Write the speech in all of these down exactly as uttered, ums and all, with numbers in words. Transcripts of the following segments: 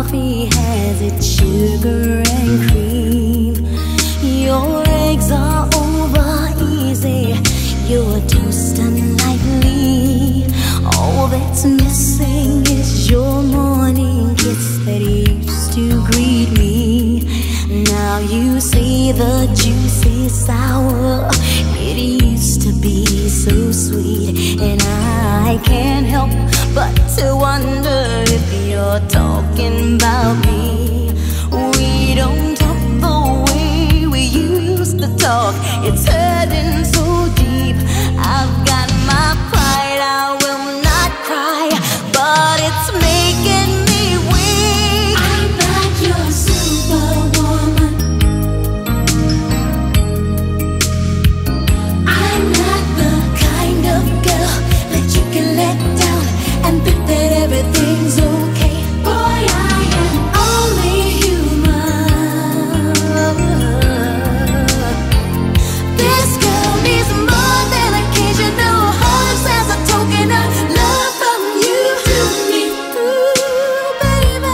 coffee has its sugar and cream. Your eggs are over easy, your toast unlikely. All that's missing is your morning kiss that used to greet me. Now you see the juice is sour. It used to be so sweet, and I can't help but to wonder if you're talking about me. We don't talk the way we used to talk. It's hurting so deep. I've got my pride, I will not cry, but it's making me weak. I'm not your superwoman. I'm not the kind of girl that you can let down and think that everything's okay. Boy, I am only human. This girl needs more than occasional hugs as a token of love from you to me. Ooh, baby.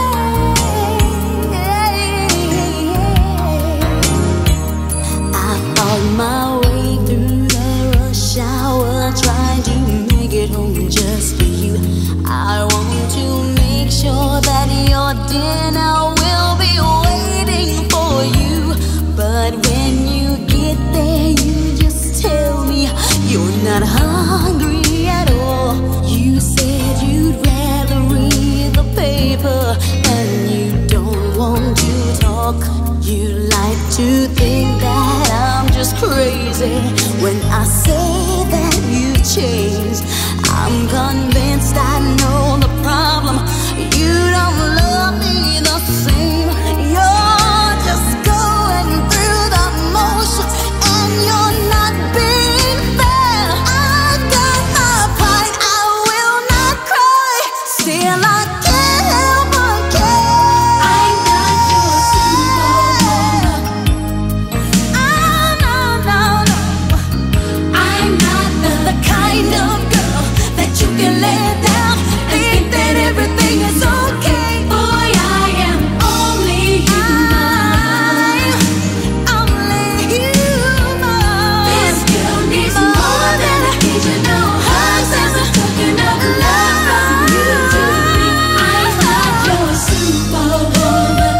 I fought my way through the rush hour, trying to make it home just for you. I want to make sure that your dinner will be waiting for you. But when you get there, you just tell me you're not hungry at all. You said you'd rather read the paper and you don't want to talk. You like to think that I'm just crazy when I say that you've changed. I'm convinced I know the problem. You don't love me the same. You're just going through the motions, and you're not being fair. I've got my pride, I will not cry. Still I can't help but care. I'm not your superwoman. Oh, no, no, no. I'm not the The kind of girl that you can let down and think that everything is okay. boy, I am only human. I'm only human. This girl needs more than occasional hugs as a token of love from you to me. I'm not your superwoman.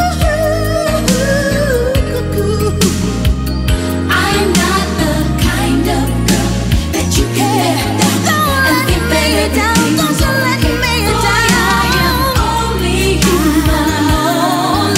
I'm not the kind of girl that you can let down and think that everything's okay. Boy, I am only human.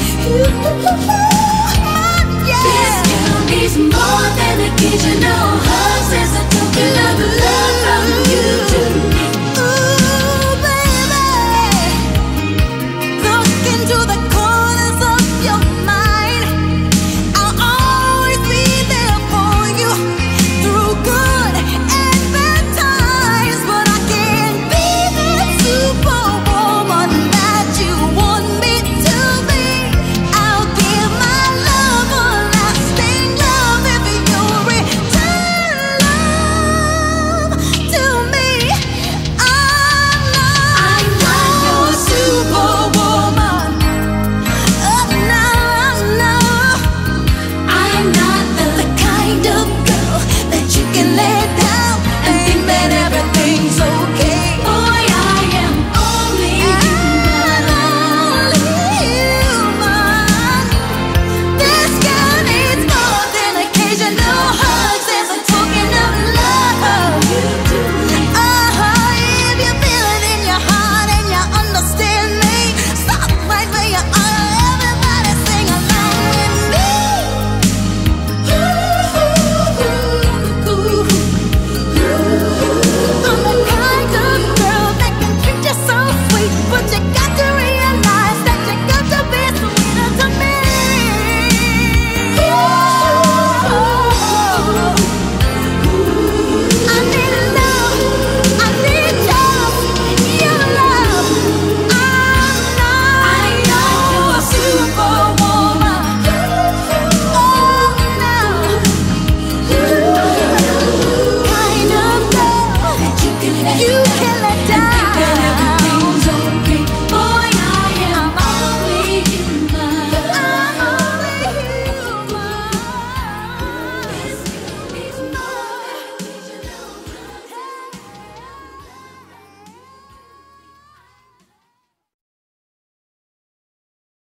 This girl needs more than occasional hugs as a token of love from you to me. Ooh, baby, look into the corners of your mind. I'll always be there for you through good and bad times, but I can't be that superwoman that you want me to be. I'll give my love a lasting love if you return love to me. I'm not, I'm not your superwoman. oh, no, no. I'm not the The kind of girl that you can let down and think that everything's okay. boy, I am only I'm human. only human. This girl needs more than occasional hugs as a token of love. Oh, if you feel it in your heart and you understand me, stop right where you are. Everybody sing along with me. I'm the kind of girl that can treat you so sweet, but you got to